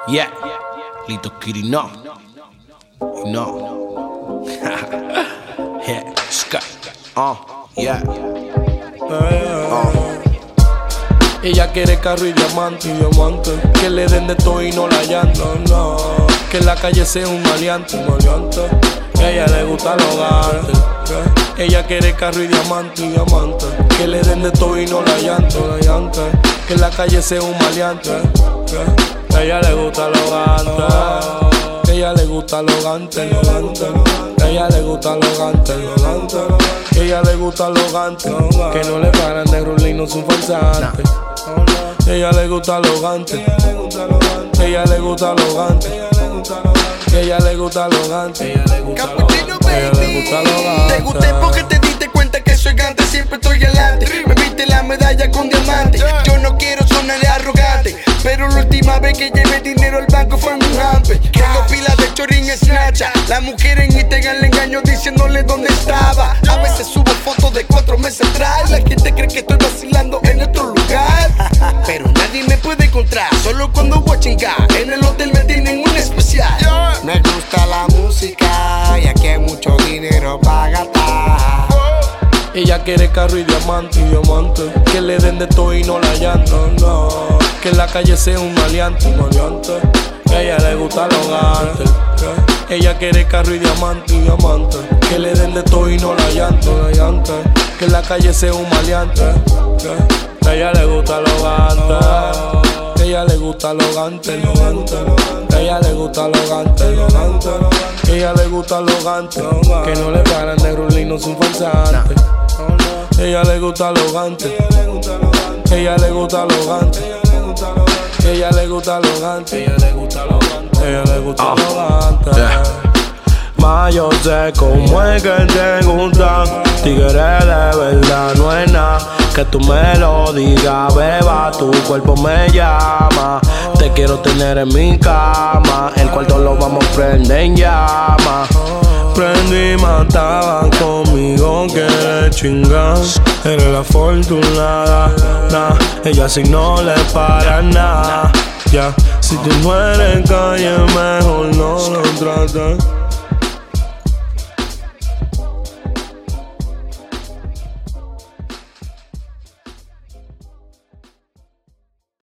Yeah, Lito Kitty, no. No. Yeah, Sky. Yeah. Ella quiere carro y diamante, que le den de todo y no la llanto, no. Que en la calle sea un maleante, que a ella le gusta los gantes. Ella quiere carro y diamante, que le den de todo y no la llanto, que en la calle sea un maleante, que a ella le gusta los gantes. Que a ella le gusta los gantes, que a ella le gusta los gantes, que a ella le gusta los gantes, que no le paran de rulir, no son falsantes. Que a ella le gusta los gantes, que a ella le gusta los gantes, que a ella le gusta los gantes, Cappuccino baby, te gusté porque te diste cuenta que soy gante, siempre estoy adelante. Me viste la medalla con diamante. Yo no quiero sonar arrogante, pero la última vez que llevé dinero al banco fue en un hamper. Tengo pilas de chorín Snapchat, las mujeres en Instagram le engaño diciéndole dónde estaba. A veces subo fotos de 4 meses atrás, la gente cree que estoy vacilando en otro lugar, pero nadie me puede encontrar, solo cuando voy a chingar. En el hotel me tienen un especial. Me gusta la música y aquí hay mucho dinero para gastar. Ella quiere carro y diamante, que le den de todo y no la llanto, no. Que en la calle sea un maleante, que a ella le gusta los gantes. Ella quiere carro y diamante, que le den de todo y no la llanto, que en la calle sea un maleante, que a ella le gusta los gantes. Que a ella le gusta los gantes, que a ella le gusta los gantes, que a ella le gusta los gantes, que no le paran de rulir, no son falsantes. Que a ella le gusta los gantes, que a ella le gusta los gantes, que a ella le gusta los gantes, que a ella le gusta los gantes, que a ella le gusta los gantes. Más yo sé cómo es que te gustan tigres de verdad, no es nada que tú me lo digas, beba, tu cuerpo me llama. Te quiero tener en mi cama, el cuarto lo vamos a prender en llama. Prendí y mataban conmigo, que chingas. Eres la afortunada, nah. Ella si no le para nada, ya. Si tú no eres calle, mejor no lo trates.